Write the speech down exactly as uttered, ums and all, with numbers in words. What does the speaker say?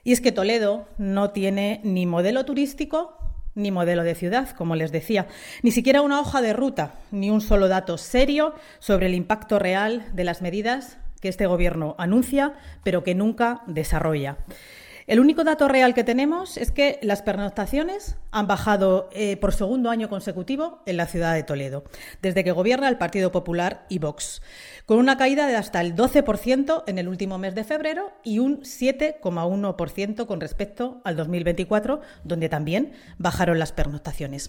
Y es que Toledo no tiene ni modelo turístico ni modelo de ciudad, como les decía, ni siquiera una hoja de ruta, ni un solo dato serio sobre el impacto real de las medidas que este Gobierno anuncia, pero que nunca desarrolla. El único dato real que tenemos es que las pernoctaciones han bajado eh, por segundo año consecutivo en la ciudad de Toledo, desde que gobierna el Partido Popular y Vox, con una caída de hasta el doce por ciento en el último mes de febrero y un siete coma uno por ciento con respecto al dos mil veinticuatro, donde también bajaron las pernoctaciones.